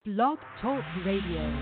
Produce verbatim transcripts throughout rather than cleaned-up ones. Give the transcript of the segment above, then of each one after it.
Blog Talk Radio.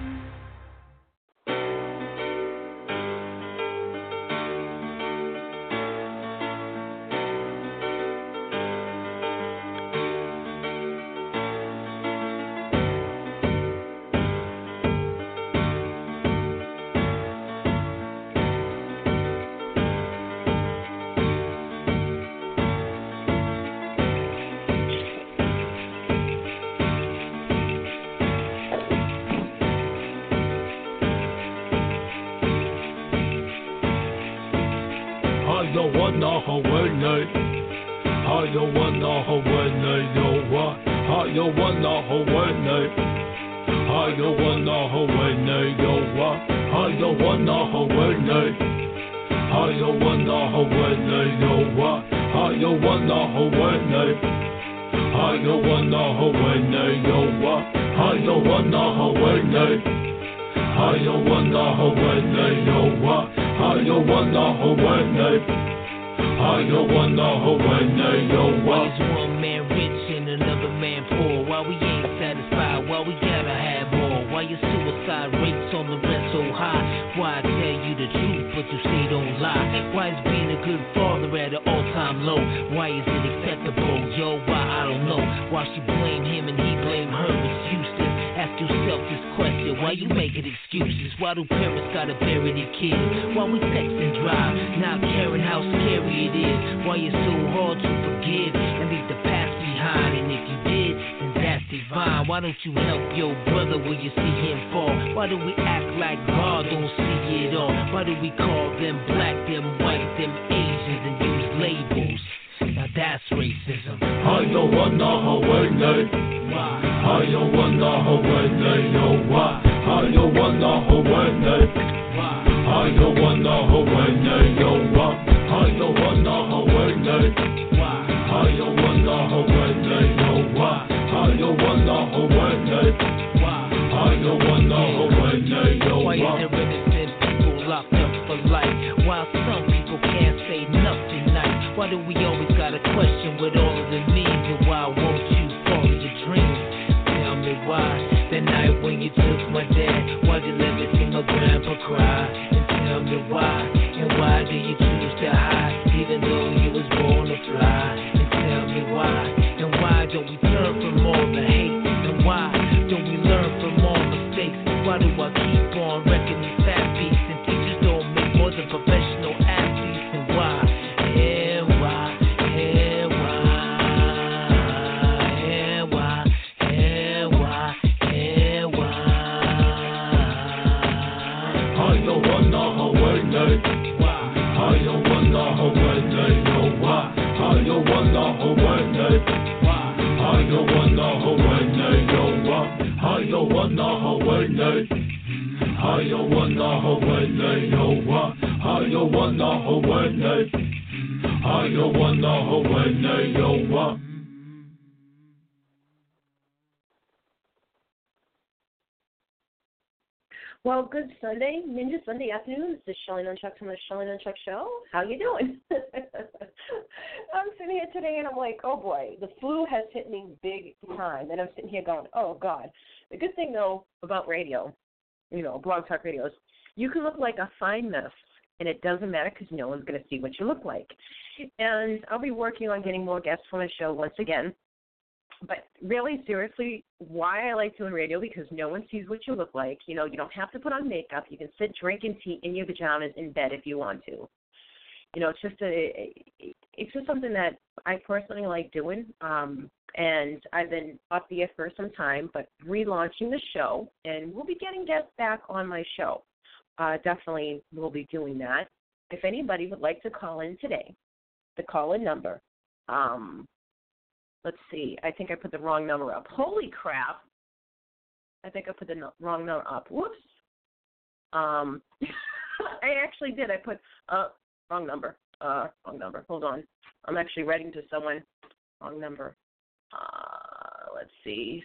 Well, good Sunday, Ninja Sunday afternoon. This is Shelly Nunchuck from the Shelly Nunchuck Show. How you doing? I'm sitting here today and I'm like, oh boy, the flu has hit me big time. And I'm sitting here going, oh God. The good thing though about radio, you know, Blog Talk radios, you can look like a fine mess and it doesn't matter because no one's going to see what you look like. And I'll be working on getting more guests on the show once again. But really, seriously, why I like doing radio, because no one sees what you look like. You know, you don't have to put on makeup. You can sit drinking tea in your pajamas in bed if you want to. You know, it's just a, it's just something that I personally like doing. Um, and I've been off the air for some time, but relaunching the show, and we'll be getting guests back on my show. Uh, definitely we'll be doing that. If anybody would like to call in today, the call-in number, um, let's see. I think I put the wrong number up. Holy crap. I think I put the no- wrong number up. Whoops. Um, I actually did. I put, uh, wrong number. Uh, wrong number. Hold on. I'm actually writing to someone. Wrong number. Uh, let's see.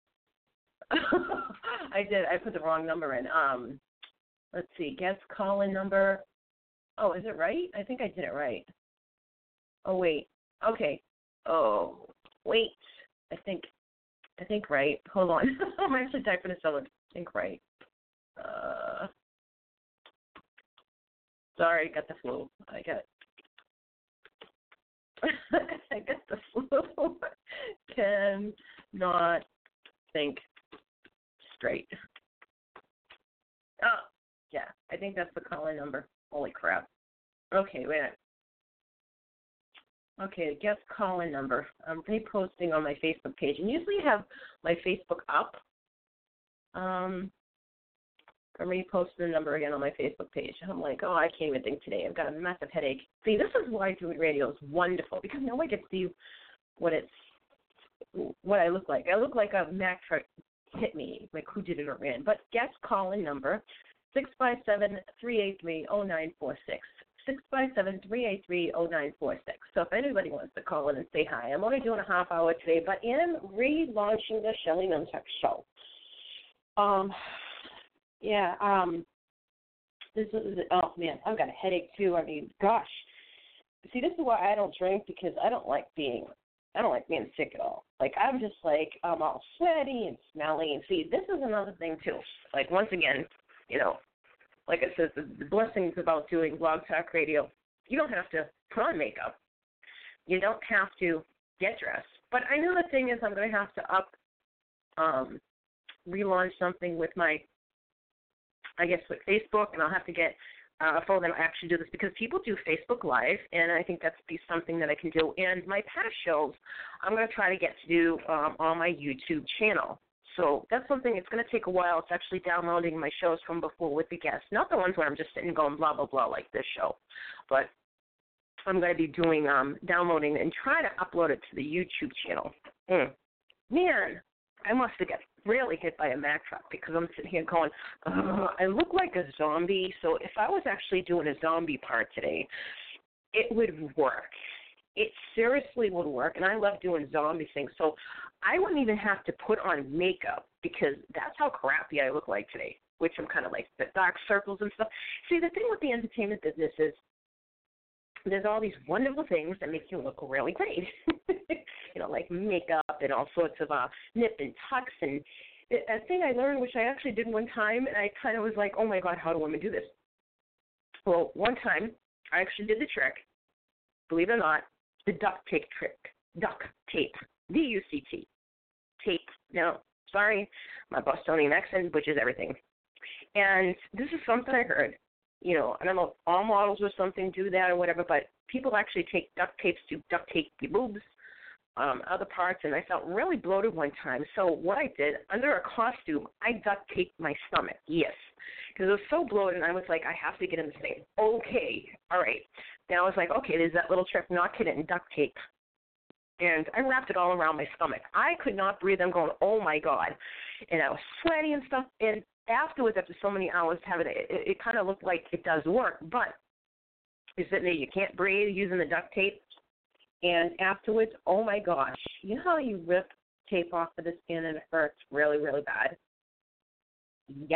I did. I put the wrong number in. Um, let's see. Guest call-in number. Oh, is it right? I think I did it right. Oh, wait. Okay. Oh, wait. I think I think right. Hold on. I'm actually typing this out. I think right. Uh, sorry, I got the flu. I got I got the flu. Can not think straight. Oh, yeah. I think that's the call-in number. Holy crap. Okay, wait a minute. Okay, the guest call-in number. I'm reposting on my Facebook page. And usually I have my Facebook up. Um, I'm reposting the number again on my Facebook page. I'm like, oh, I can't even think today. I've got a massive headache. See, this is why doing radio is wonderful, because now I get to see what it's, what I look like. I look like a Mack truck hit me, like who did it or ran. But guest call-in number, six five seven, three eight three, zero nine four six. six five seven, three eight three, zero nine four six. So if anybody wants to call in and say hi, I'm only doing a half hour today, but am relaunching the Shelly Nunchuck Show. Um, yeah, um, this is, oh man, I've got a headache too. I mean, gosh. See, this is why I don't drink, because I don't like being, I don't like being sick at all. Like, I'm just like, I'm all sweaty and smelly. And see, this is another thing too. Like, once again, you know, like I said, the, the blessings about doing blog talk radio, you don't have to put on makeup. You don't have to get dressed. But I know the thing is I'm going to have to up, um, relaunch something with my, I guess, with Facebook, and I'll have to get uh, a phone that'll actually do this, because people do Facebook Live, and I think that's be something that I can do. And my past shows, I'm going to try to get to do um, on my YouTube channel. So that's something, it's going to take a while. It's actually downloading my shows from before with the guests, not the ones where I'm just sitting going blah, blah, blah like this show. But I'm going to be doing, um, downloading and try to upload it to the YouTube channel. Mm. Man, I must have got really hit by a Mack truck, because I'm sitting here going, oh, I look like a zombie. So if I was actually doing a zombie part today, it would work. It seriously would work, and I love doing zombie things. So I wouldn't even have to put on makeup, because that's how crappy I look like today, which I'm kind of like the dark circles and stuff. See, the thing with the entertainment business is there's all these wonderful things that make you look really great. You know, like makeup and all sorts of uh, nip and tucks. And a thing I learned, which I actually did one time, and I kind of was like, oh, my God, how do women do this? Well, one time I actually did the trick, believe it or not, the duct tape trick. Duct tape. D U C T. Tape. Now, sorry, my Bostonian accent, which is everything. And this is something I heard. You know, I don't know if all models or something do that or whatever, but people actually take duct tapes to duct tape your boobs, um, other parts, and I felt really bloated one time. So what I did, under a costume, I duct taped my stomach, yes, because it was so bloated, and I was like, I have to get in this thing. Okay, all right. Then I was like, okay, there's that little trick, knock it in, duct tape. And I wrapped it all around my stomach. I could not breathe. I'm going, oh, my God. And I was sweaty and stuff, and afterwards, after so many hours having it, it, it kind of looked like it does work, but you're sitting there, you can't breathe using the duct tape, and afterwards, oh my gosh, you know how you rip tape off of the skin and it hurts really, really bad? Yeah.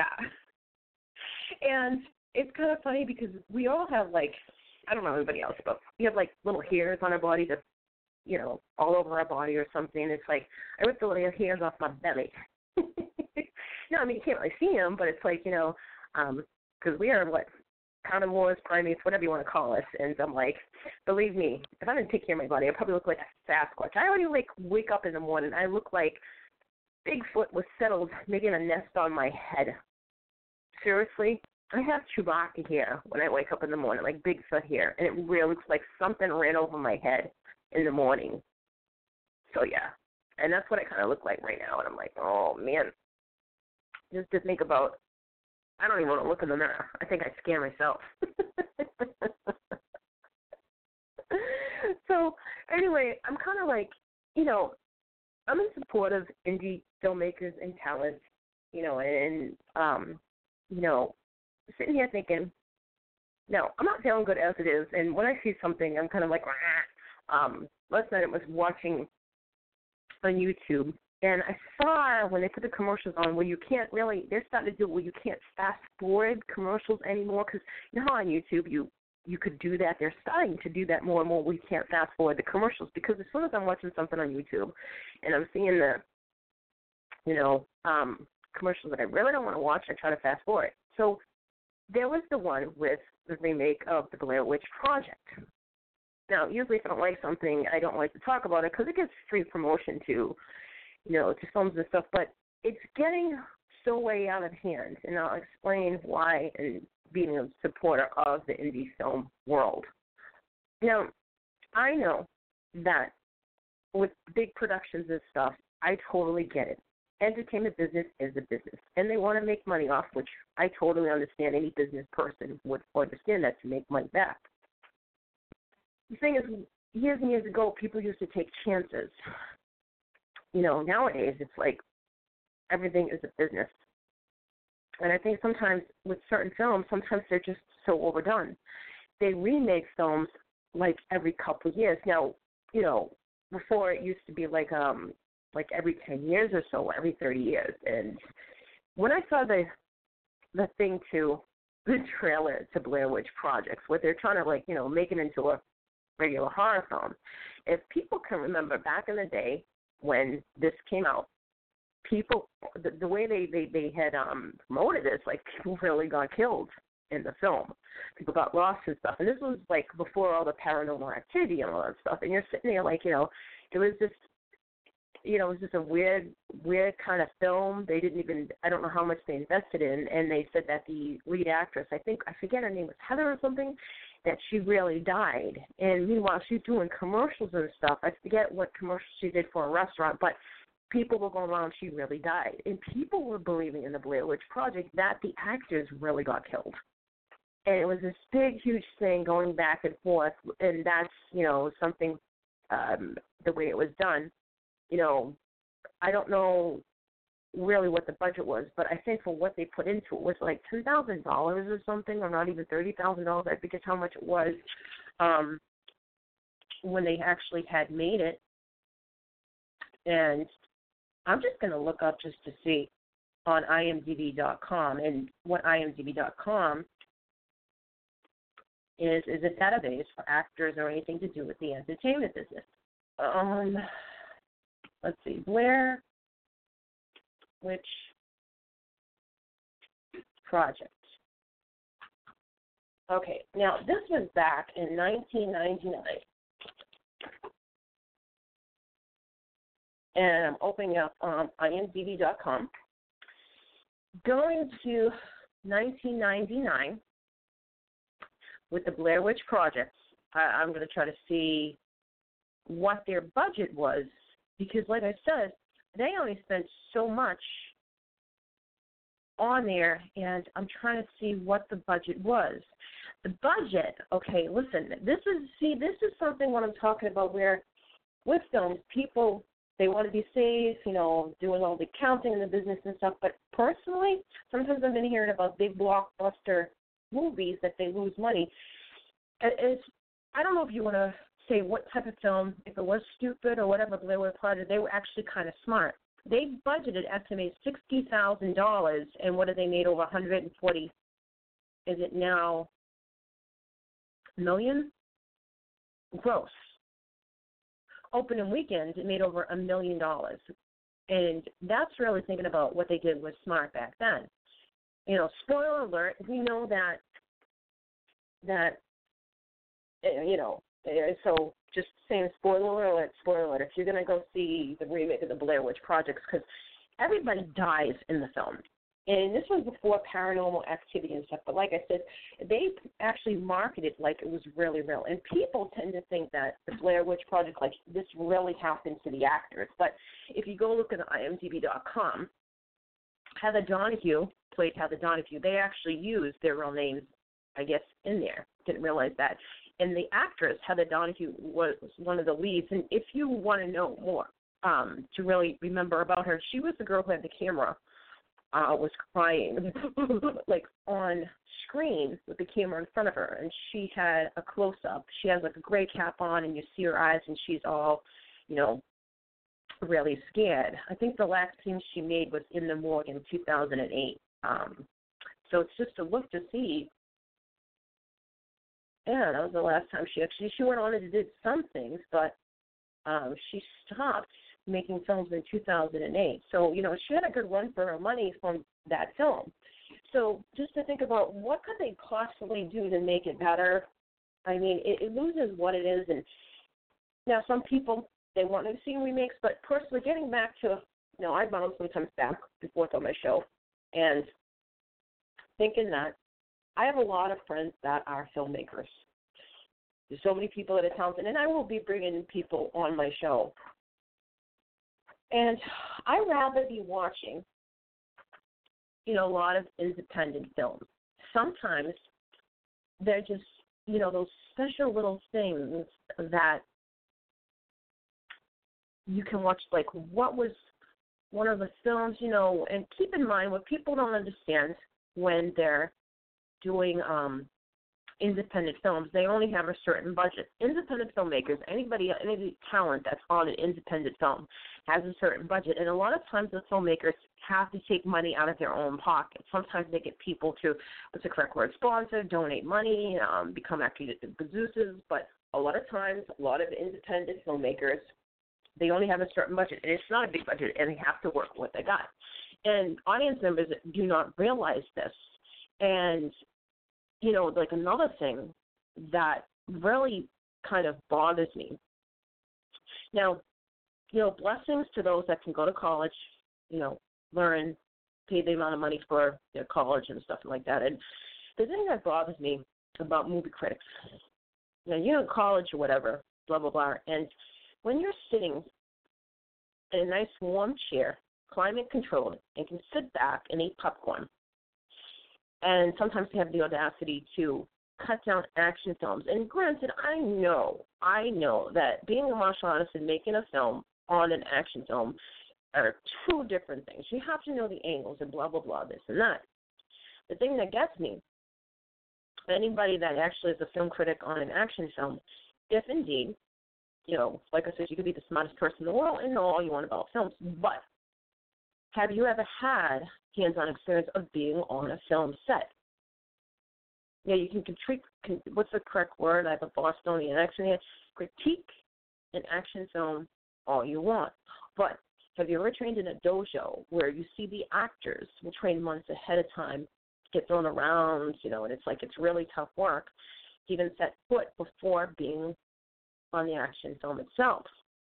And it's kind of funny because we all have, like, I don't know anybody else, but we have, like, little hairs on our body that, you know, all over our body or something. It's like, I ripped the little hairs off my belly. No, I mean, you can't really see them, but it's like, you know, because um, we are, what, carnivores, primates, whatever you want to call us. And I'm like, believe me, if I didn't take care of my body, I'd probably look like a Sasquatch. I already, like, wake up in the morning, I look like Bigfoot was settled making a nest on my head. Seriously, I have Chewbacca here when I wake up in the morning, like Bigfoot here, and it really looks like something ran over my head in the morning. So, yeah, and that's what I kind of look like right now, and I'm like, oh, man. Just to think about, I don't even want to look in the mirror. I think I scare myself. So, anyway, I'm kind of like, you know, I'm in support of indie filmmakers and talent, you know, and, um, you know, sitting here thinking, no, I'm not feeling good as it is. And when I see something, I'm kind of like, ah. um, last night I was watching on YouTube, and I saw when they put the commercials on where you can't really, they're starting to do where you can't fast forward commercials anymore, because you know how on YouTube you, you could do that. They're starting to do that more and more where you can't fast forward the commercials, because as soon as I'm watching something on YouTube and I'm seeing the you know, um, commercials that I really don't want to watch. I try to fast forward. So there was the one with the remake of the Blair Witch Project. Now, usually if I don't like something, I don't like to talk about it because it gets free promotion to, you know, to films and stuff. But it's getting so way out of hand, and I'll explain why and being a supporter of the indie film world. Now, I know that with big productions and stuff, I totally get it. Entertainment business is a business, and they want to make money off, which I totally understand. Any business person would understand that to make money back. The thing is, years and years ago, people used to take chances. You know, nowadays it's like everything is a business. And I think sometimes with certain films, sometimes they're just so overdone. They remake films like every couple of years. Now, you know, before it used to be like um like every ten years or so, every thirty years. And when I saw the the thing to the trailer to Blair Witch Projects, where they're trying to like, you know, make it into a regular horror film, if people can remember back in the day when this came out, people, the, the way they, they, they had um, promoted this, like people really got killed in the film. People got lost and stuff. And this was like before all the paranormal activity and all that stuff. And you're sitting there like, you know, it was just, you know, it was just a weird, weird kind of film. They didn't even, I don't know how much they invested in. And they said that the lead actress, I think, I forget her name was Heather or something, that she really died. And meanwhile, she's doing commercials and stuff. I forget what commercial she did for a restaurant, but people were going around, she really died. And people were believing in the Blair Witch Project that the actors really got killed. And it was this big, huge thing going back and forth. And that's, you know, something, um, the way it was done. You know, I don't know really what the budget was, but I think for what they put into it was like ten thousand dollars or something, or not even thirty thousand dollars. I think it's how much it was um, when they actually had made it. And I'm just going to look up just to see on I M D B dot com. And what I M D B dot com is is a database for actors or anything to do with the entertainment business. Um, let's see, Blair Witch Project. Okay, now this was back in nineteen ninety-nine. And I'm opening up um, I M D B dot com. Going to nineteen ninety-nine with the Blair Witch Project, I, I'm going to try to see what their budget was, because like I said, they only spent so much on there, and I'm trying to see what the budget was. The budget, okay, listen, this is, see, this is something what I'm talking about where with films, people, they want to be safe, you know, doing all the accounting in the business and stuff, but personally, sometimes I've been hearing about big blockbuster movies that they lose money. It's, I don't know if you want to say what type of film, if it was stupid or whatever, Blair Witch Project, they were actually kind of smart. They budgeted, estimated sixty thousand dollars, and what have they made over one hundred forty? Is it now million? Gross. Opening weekend, it made over a million dollars. And that's really thinking about what they did was smart back then. You know, spoiler alert, we know that, that you know, so just saying spoiler alert, spoiler alert, if you're going to go see the remake of the Blair Witch Project, because everybody dies in the film. And this was before paranormal activity and stuff, but like I said, they actually marketed like it was really real. And people tend to think that the Blair Witch Project, like this really happened to the actors. But if you go look at I M D B dot com, Heather Donahue played Heather Donahue. They actually used their real names, I guess, in there. Didn't realize that. And the actress, Heather Donahue, was one of the leads. And if you want to know more, um, to really remember about her, she was the girl who had the camera, uh, was crying, like on screen with the camera in front of her. And she had a close-up. She has like a gray cap on, and you see her eyes, and she's all, you know, really scared. I think the last scene she made was in the morgue in two thousand eight. Um, so it's just a look to see. Yeah, that was the last time she actually, she went on and did some things, but um, she stopped making films in two thousand eight. So, you know, she had a good run for her money from that film. So just to think about what could they possibly do to make it better, I mean, it, it loses what it is. And now some people, they want to see remakes, but personally, getting back to, you know, I bounce sometimes back before it's on my show and thinking that I have a lot of friends that are filmmakers. There's so many people that are talented, and I will be bringing people on my show. And I'd rather be watching, you know, a lot of independent films. Sometimes they're just, you know, those special little things that you can watch, like what was one of the films, you know, and keep in mind what people don't understand when they're doing um, independent films, they only have a certain budget. Independent filmmakers, anybody, any talent that's on an independent film has a certain budget, and a lot of times the filmmakers have to take money out of their own pocket. Sometimes they get people to, what's the correct word, sponsor, donate money, um, become actually producers, but a lot of times, a lot of independent filmmakers, they only have a certain budget, and it's not a big budget, and they have to work with what they got. And audience members do not realize this. And you know, like another thing that really kind of bothers me. Now, you know, blessings to those that can go to college, you know, learn, pay the amount of money for their college and stuff like that. And the thing that bothers me about movie critics, you know, you're in college or whatever, blah, blah, blah, and when you're sitting in a nice warm chair, climate controlled, and can sit back and eat popcorn, and sometimes they have the audacity to cut down action films. And granted, I know, I know that being a martial artist and making a film on an action film are two different things. You have to know the angles and blah, blah, blah, this and that. The thing that gets me, anybody that actually is a film critic on an action film, if indeed, you know, like I said, you could be the smartest person in the world and know all you want about films, but have you ever had hands-on experience of being on a film set? Yeah, you can critique, can, what's the correct word? I have a Bostonian accent here. Critique an action film all you want. But have you ever trained in a dojo where you see the actors will train months ahead of time, get thrown around, you know, and it's like it's really tough work to even set foot before being on the action film itself.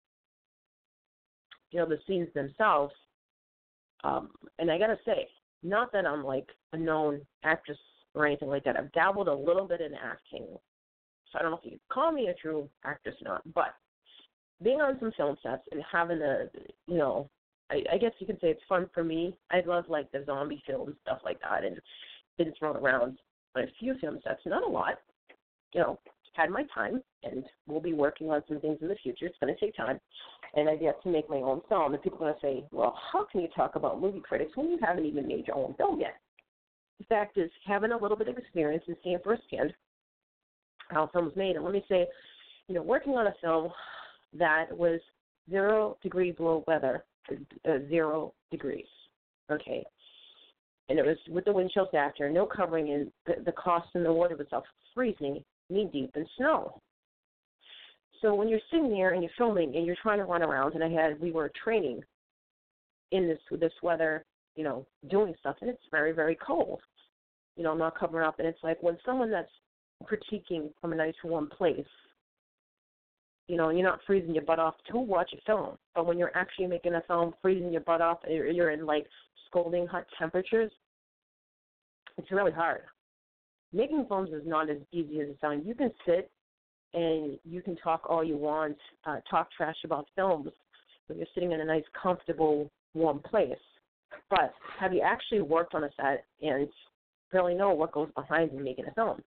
You know, the scenes themselves. Um, and I got to say, not that I'm like a known actress or anything like that. I've dabbled a little bit in acting. So I don't know if you could call me a true actress or not. But being on some film sets and having a, you know, I, I guess you could say it's fun for me. I love like the zombie films, stuff like that, and been thrown around on a few film sets, not a lot. You know, had my time, and we'll be working on some things in the future. It's going to take time. And I've yet to make my own film. And people are going to say, well, how can you talk about movie critics when you haven't even made your own film yet? The fact is, having a little bit of experience and seeing firsthand how a film is made. And let me say, you know, working on a film that was zero degree below weather, uh, zero degrees, okay? And it was with the wind chill factor, no covering, and the, the cost in the water was freezing, knee-deep in snow. So when you're sitting there and you're filming and you're trying to run around, and I had we were training in this this weather, you know, doing stuff, and it's very, very cold, you know, not covering up. And it's like when someone that's critiquing from a nice warm place, you know, you're not freezing your butt off to watch a film, but when you're actually making a film, freezing your butt off, you're in like scalding hot temperatures, it's really hard. Making films is not as easy as it sounds. You can sit and you can talk all you want, uh, talk trash about films when you're sitting in a nice, comfortable, warm place. But have you actually worked on a set and really know what goes behind in making a film?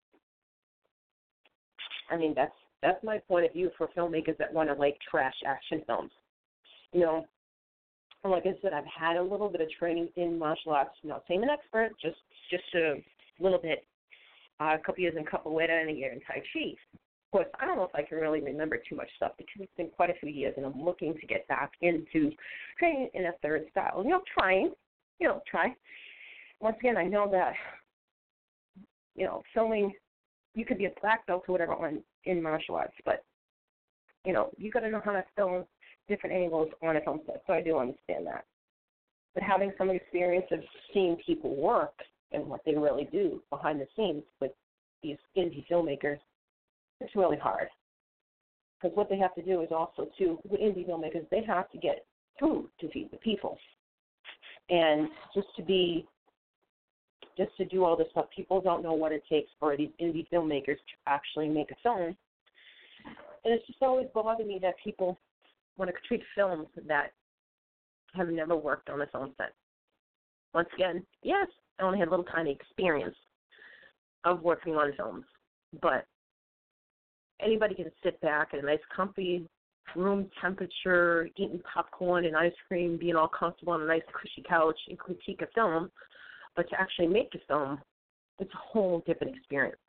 I mean, that's that's my point of view for filmmakers that want to, like, trash action films. You know, like I said, I've had a little bit of training in martial arts. I'm not saying an expert, just, just a little bit. Uh, a couple years in capoeira and a year in Tai Chi. Of course, I don't know if I can really remember too much stuff because it's been quite a few years, and I'm looking to get back into training in a third style. You know, trying, you know, try. Once again, I know that, you know, filming, you could be a black belt or whatever on in martial arts, but, you know, you got to know how to film different angles on a film set, so I do understand that. But having some experience of seeing people work and what they really do behind the scenes with these indie filmmakers, it's really hard. Because what they have to do is also, too, with indie filmmakers, they have to get food to feed the people. And just to be, just to do all this stuff, people don't know what it takes for these indie filmmakers to actually make a film. And it's just always bothered me that people want to treat films that have never worked on a film set. Once again, yes, I only had a little tiny experience of working on films, but anybody can sit back in a nice, comfy room temperature, eating popcorn and ice cream, being all comfortable on a nice, cushy couch and critique a film, but to actually make a film, it's a whole different experience.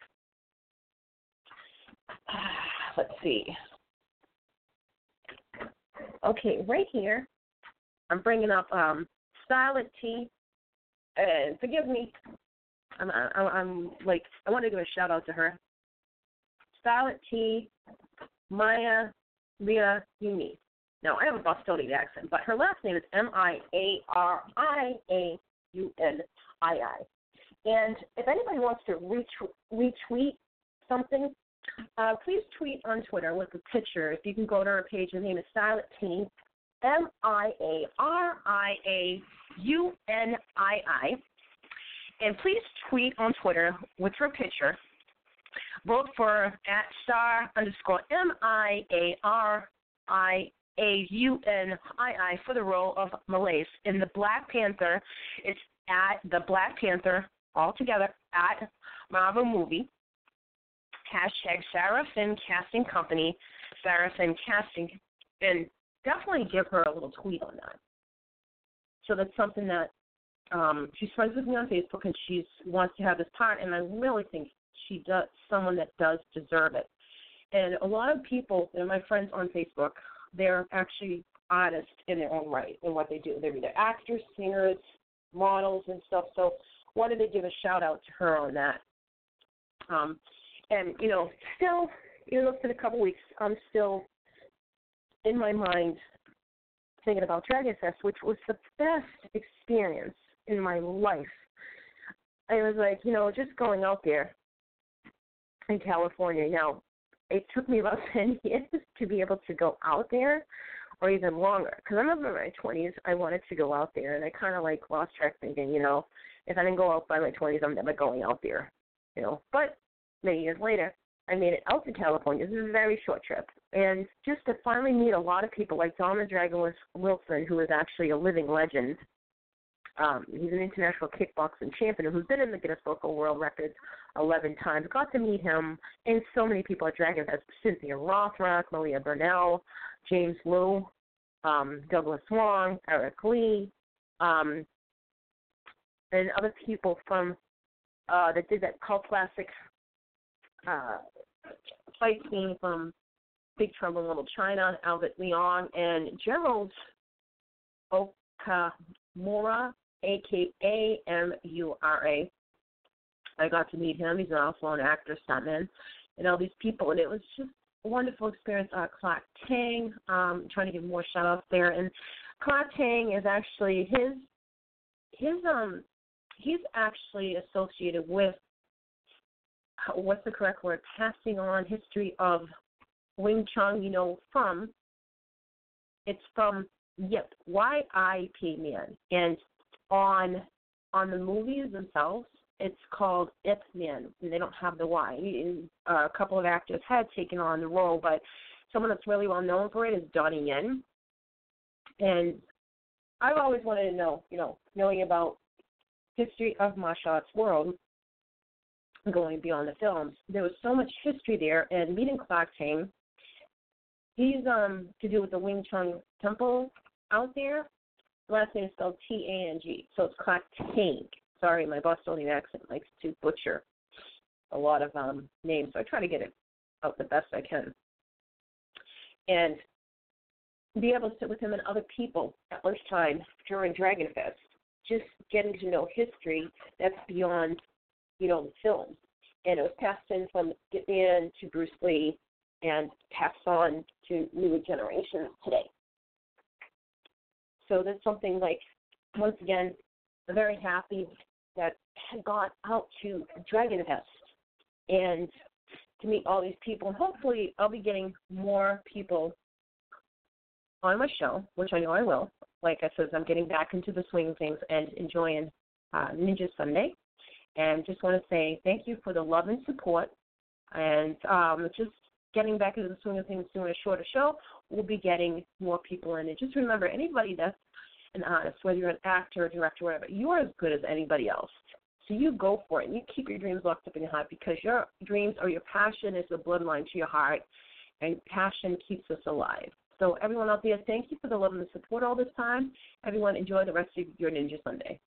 Let's see. Okay, right here, I'm bringing up um, Silent T. And forgive me, I'm, I'm, I'm like, I want to give a shout out to her. Silent T. Maya Leah Uni. Now, I have a Bostonian accent, but her last name is M I A R I A U N I I. And if anybody wants to retweet, retweet something, uh, please tweet on Twitter with a picture. If you can go to her page, her name is Silent T. M I A R I A U N I I. And please tweet on Twitter with her picture. Vote for at star underscore M I A R I A U N I I for the role of Malaysia in the Black Panther. It's at the Black Panther, all together, at Marvel Movie. Hashtag Sarah Finn Casting Company, Sarah Finn Casting, and definitely give her a little tweet on that. So that's something that um, she's friends with me on Facebook, and she wants to have this part, and I really think she does, someone that does deserve it. And a lot of people, they're my friends on Facebook, they're actually artists in their own right in what they do. They're either actors, singers, models, and stuff. So wanted to give a shout-out to her on that. Um, and, you know, still, you know, in a couple weeks, I'm still in my mind thinking about Dragon Fest, which was the best experience in my life. I was like, you know, just going out there in California. Now, it took me about ten years to be able to go out there, or even longer. Because I remember in my twenties, I wanted to go out there, and I kind of like lost track thinking, you know, if I didn't go out by my twenties, I'm never going out there, you know. But many years later, I made it out to California. This is a very short trip. And just to finally meet a lot of people like Don the Dragon Wilson, who is actually a living legend. Um, he's an international kickboxing champion who's been in the Guinness Book of World Records eleven times. Got to meet him and so many people at Dragon Fest. Cynthia Rothrock, Malia Burnell, James Liu, um, Douglas Wong, Eric Lee, um, and other people from uh, that did that cult classic uh, fight scene from Big Trouble in Little China, Albert Leon, and Gerald Okamura, A K A M U R A. I got to meet him. He's also an actor, stuntman, and all these people. And it was just a wonderful experience. Uh, Clark Tang, um, trying to give more shout-outs there. And Clark Tang is actually his, his um, he's actually associated with, what's the correct word, passing on history of Wing Chun, you know, from, it's from Yip, Y I P Man. And on on the movies themselves, it's called Ip Man, and they don't have the Y. Uh, a couple of actors had taken on the role, but someone that's really well known for it is Donnie Yen. And I've always wanted to know, you know, knowing about history of martial arts world, going beyond the films. There was so much history there, and meeting Clark Tang, he's um to do with the Wing Chun Temple out there. The last name is spelled T A N G, so it's Clark Tang. Sorry, my Bostonian accent likes to butcher a lot of um names, so I try to get it out the best I can. And be able to sit with him and other people at lunchtime during Dragon Fest, just getting to know history that's beyond, you know, the film. And it was passed in from Ip Man to Bruce Lee and passed on to newer generations today. So that's something like, once again, I'm very happy that I got out to Dragon Fest and to meet all these people. And hopefully I'll be getting more people on my show, which I know I will. Like I said, I'm getting back into the swing of things and enjoying uh, Ninja Sunday. And just want to say thank you for the love and support. And um, just getting back into the swing of things, doing a shorter show, we'll be getting more people in. And just remember, anybody that's an artist, whether you're an actor, or director, whatever, you are as good as anybody else. So you go for it, and you keep your dreams locked up in your heart, because your dreams or your passion is the bloodline to your heart, and passion keeps us alive. So everyone out there, thank you for the love and the support all this time. Everyone, enjoy the rest of your Ninja Sunday.